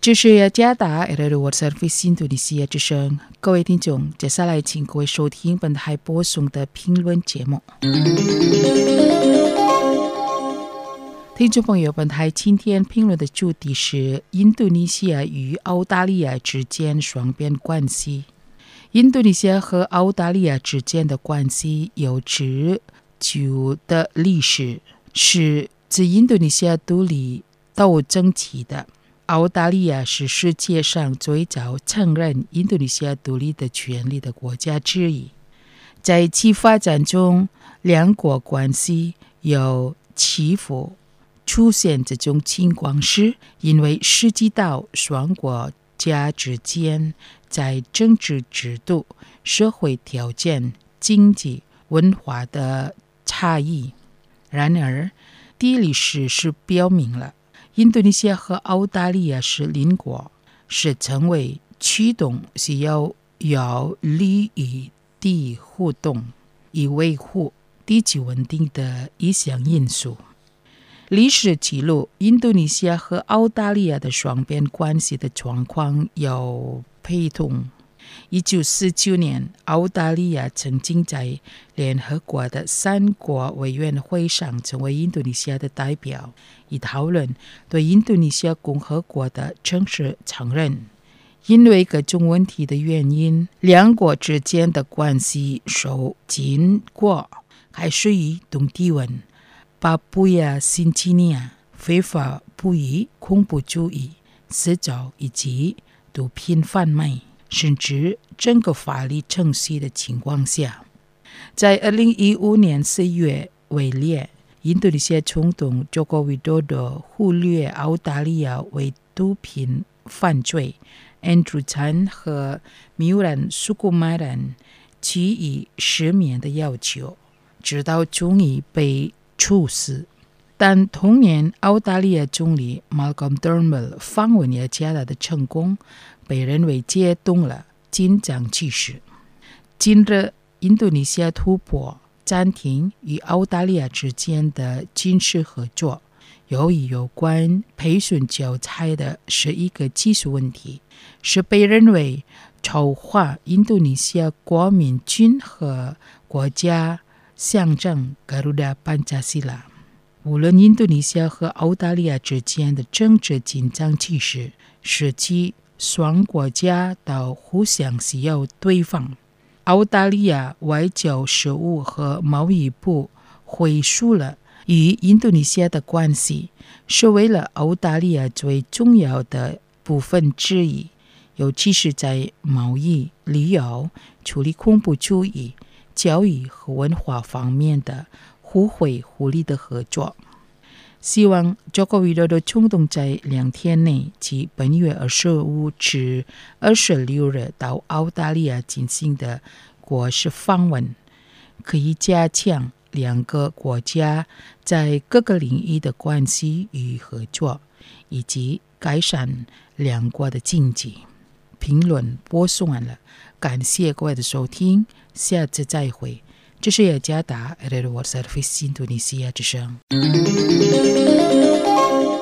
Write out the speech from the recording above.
这是雅加达 World Service 印度尼西亚之声。各位听众，接下来请各位收听本台播送的评论节目。听众朋友，本台今天评论的主题是印度尼西亚与澳大利亚之间双边关系。印度尼西亚和澳大利亚之间的关系有持久的历史，是自印度尼西亚独立到争起的。澳大利亚是世界上最早承认印度尼西亚独立的权利的国家之一。在其发展中，两国关系有起伏。出现这种情况时，因为涉及到双国家之间在政治制度、社会条件、经济、文化的差异。然而，地理事实表明了，印度尼西亚和澳大利亚是邻国，是成为驱动需要利益的互动，以维护地区稳定的一项因素。历史记录印度尼西亚和澳大利亚的双边关系的状况有陪同。1949年，澳大利亚曾经在联合国的三国委员会上成为印度尼西亚的代表，以讨论对印度尼西亚共和国的正式承认。因为各种问题的原因，两国之间的关系受经过开始于东帝汶、巴布亚新几内亚、非法捕鱼、恐怖主义、私造以及毒品贩卖，甚至整个法律程序的情况下。在2015年4月为例，印度尼西亚总统Joko Widodo忽略澳大利亚为毒品犯罪 Andrew Tan 和Miran Sukumaran 给予赦免的要求，直到终于被处死。但同年，澳大利亚总理 Malcolm Turnbull 访问雅加达的成功被认为揭动了紧张局势。近日，印度尼西亚突破暂停与澳大利亚之间的军事合作，由于有关培训教材的11个技术问题，是被认为丑化印度尼西亚国民军和国家象征 Garuda Pancasila。无论印度尼西亚和澳大利亚之间的政治紧张局势，使其双国家都互相需要对方。澳大利亚外交事务和贸易部回溯了与印度尼西亚的关系，是为了澳大利亚最重要的部分之一，尤其是在贸易、旅游、处理恐怖主义、教育和文化方面的互惠互利的合作。希望Joko Widodo总统在2天内，即本月25至26日到澳大利亚进行的国事访问，可以加强两个国家在各个领域的关系与合作，以及改善两国的经济。评论播送完了，感谢各位的收听，下次再会。这是雅加达 World Service 印度尼西亚之声。